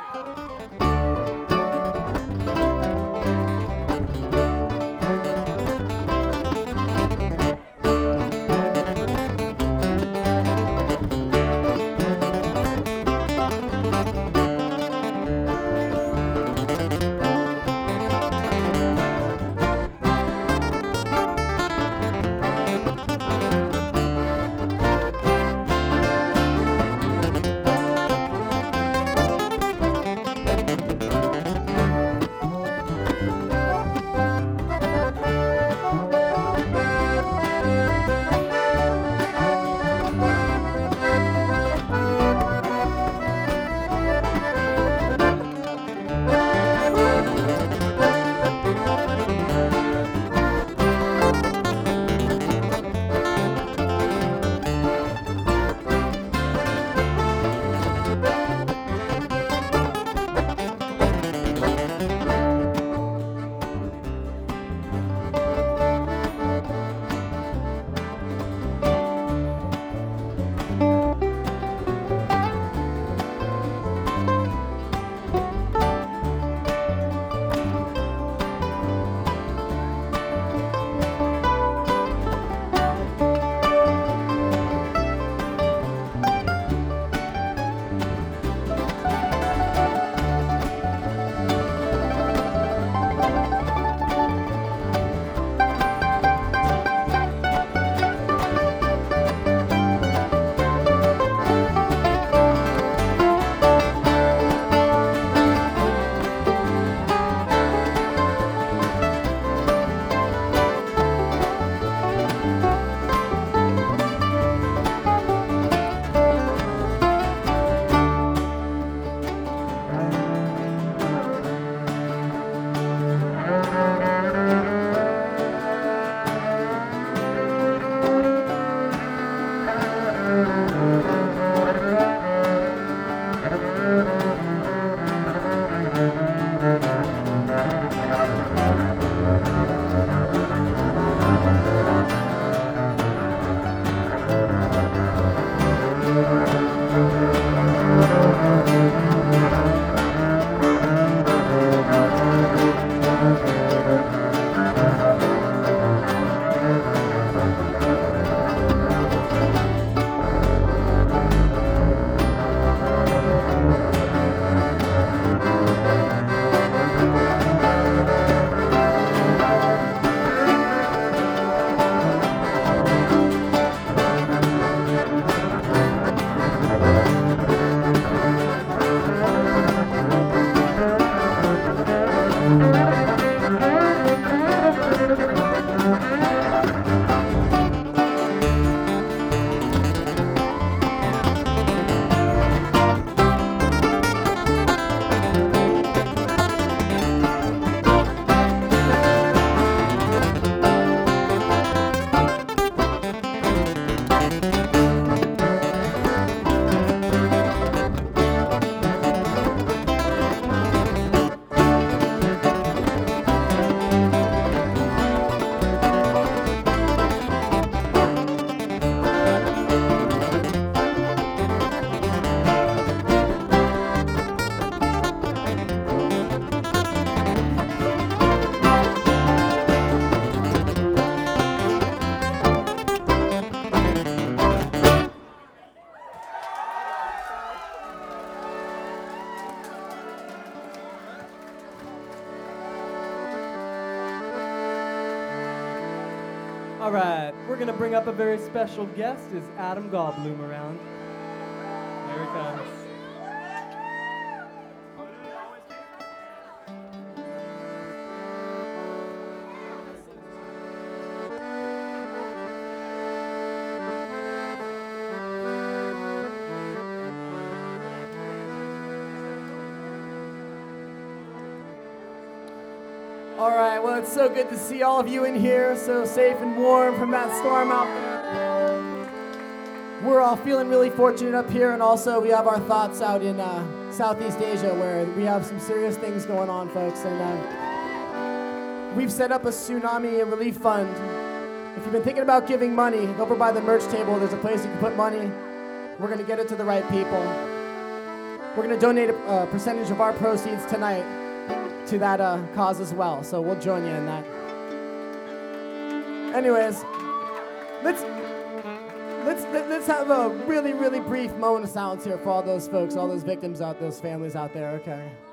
All right, we're going to bring up a very special guest. Is Adam Goldblum around? There he comes. All right, well, it's so good to see all of you in here, so safe and warm from that storm out there. We're all feeling really fortunate up here, and also we have our thoughts out in Southeast Asia, where we have some serious things going on, folks. And we've set up a tsunami relief fund. If you've been thinking about giving money, over by the merch table, there's a place you can put money. We're going to get it to the right people. we're going to donate a percentage of our proceeds tonight to that cause as well. So we'll join you in that. Anyways, let's have a really, really brief moment of silence here for all those folks, all those victims out, those families out there, okay?